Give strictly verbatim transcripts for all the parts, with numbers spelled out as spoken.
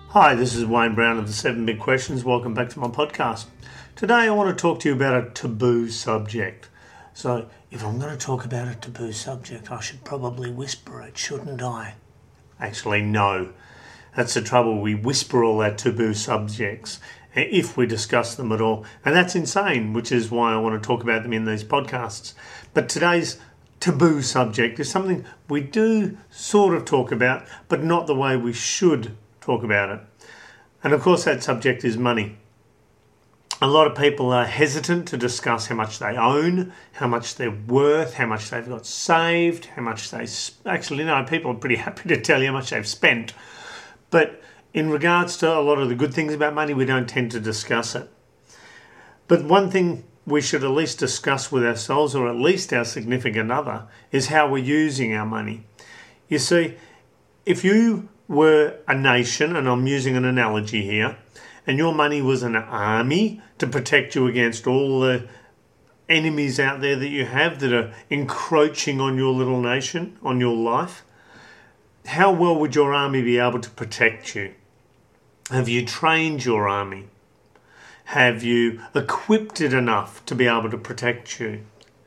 Hi, this is Wayne Brown of the Seven Big Questions. Welcome back to my podcast. Today I want to talk to you about a taboo subject. So if I'm going to talk about a taboo subject, I should probably whisper it, shouldn't I? Actually, no. That's the trouble. We whisper all our taboo subjects if we discuss them at all. And that's insane, which is why I want to talk about them in these podcasts. But today's taboo subject is something we do sort of talk about, but not the way we should talk about it. And of course that subject is money. A lot of people are hesitant to discuss how much they own, how much they're worth, how much they've got saved, how much they... Actually, no, people are pretty happy to tell you how much they've spent. But in regards to a lot of the good things about money, we don't tend to discuss it. But one thing we should at least discuss with ourselves, or at least our significant other, is how we're using our money. You see, if you were a nation, and I'm using an analogy here, and your money was an army to protect you against all the enemies out there that you have that are encroaching on your little nation, on your life, how well would your army be able to protect you? Have you trained your army? Have you equipped it enough to be able to protect you?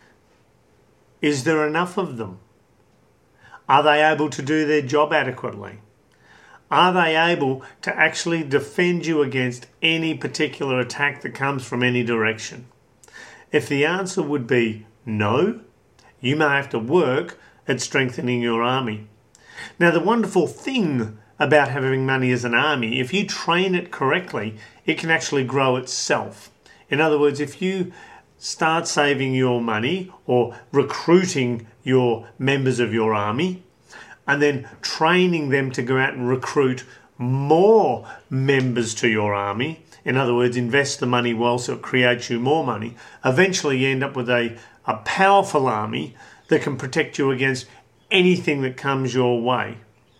Is there enough of them? Are they able to do their job adequately? Are they able to actually defend you against any particular attack that comes from any direction? If the answer would be no, you may have to work at strengthening your army. Now, the wonderful thing about having money as an army, if you train it correctly, it can actually grow itself. In other words, if you start saving your money or recruiting your members of your army, and then training them to go out and recruit more members to your army. In other words, invest the money well so it creates you more money. Eventually you end up with a, a powerful army that can protect you against anything that comes your way.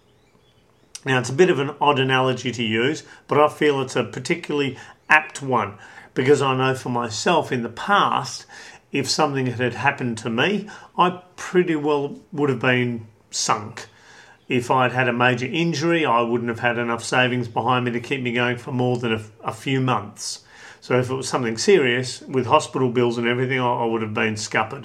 Now, it's a bit of an odd analogy to use, but I feel it's a particularly apt one because I know for myself in the past, if something had happened to me, I pretty well would have been sunk. If I'd had a major injury, I wouldn't have had enough savings behind me to keep me going for more than a, a few months. So if it was something serious, with hospital bills and everything, I, I would have been scuppered.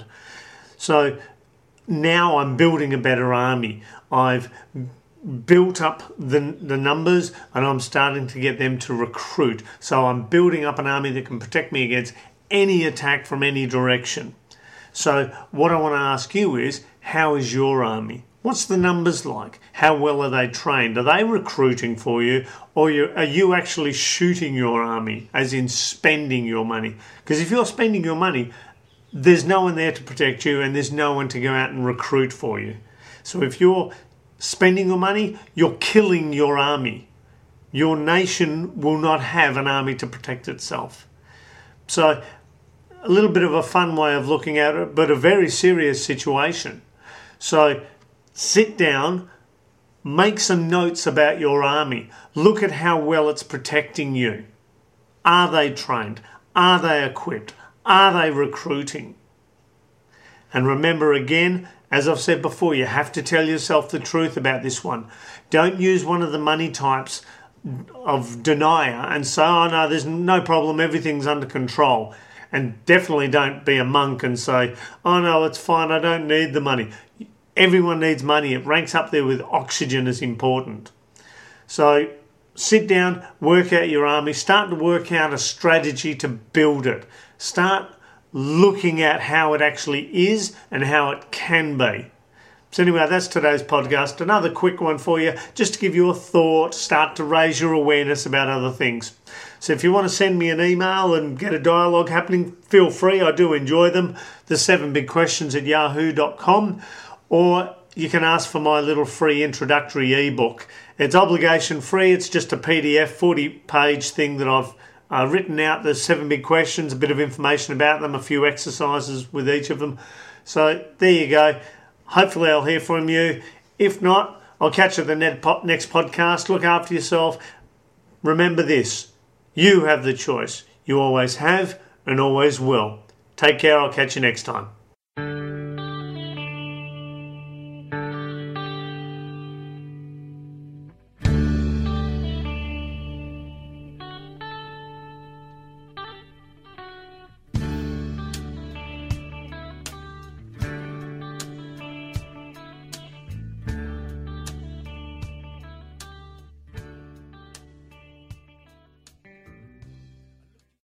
So now I'm building a better army. I've built up the, the numbers and I'm starting to get them to recruit. So I'm building up an army that can protect me against any attack from any direction. So what I want to ask you is, how is your army? What's the numbers like? How well are they trained? Are they recruiting for you, or are you actually shooting your army, as in spending your money? Because if you're spending your money, there's no one there to protect you and there's no one to go out and recruit for you. So if you're spending your money, you're killing your army. Your nation will not have an army to protect itself. So a little bit of a fun way of looking at it, but a very serious situation. So sit down, make some notes about your army. Look at how well it's protecting you. Are they trained? Are they equipped? Are they recruiting? And remember again, as I've said before, you have to tell yourself the truth about this one. Don't use one of the money types of denier and say, oh no, there's no problem, everything's under control. And definitely don't be a monk and say, oh no, it's fine, I don't need the money. Everyone needs money. It ranks up there with oxygen as important. So sit down, work out your army, start to work out a strategy to build it. Start looking at how it actually is and how it can be. So anyway, that's today's podcast. Another quick one for you, just to give you a thought, start to raise your awareness about other things. So if you want to send me an email and get a dialogue happening, feel free. I do enjoy them. The seven big questions at yahoo dot com. Or you can ask for my little free introductory ebook. It's obligation free. It's just a P D F, forty page thing that I've uh, written out. There's seven big questions, a bit of information about them, a few exercises with each of them. So there you go. Hopefully I'll hear from you. If not, I'll catch you at the next podcast. Look after yourself. Remember this, you have the choice. You always have and always will. Take care. I'll catch you next time.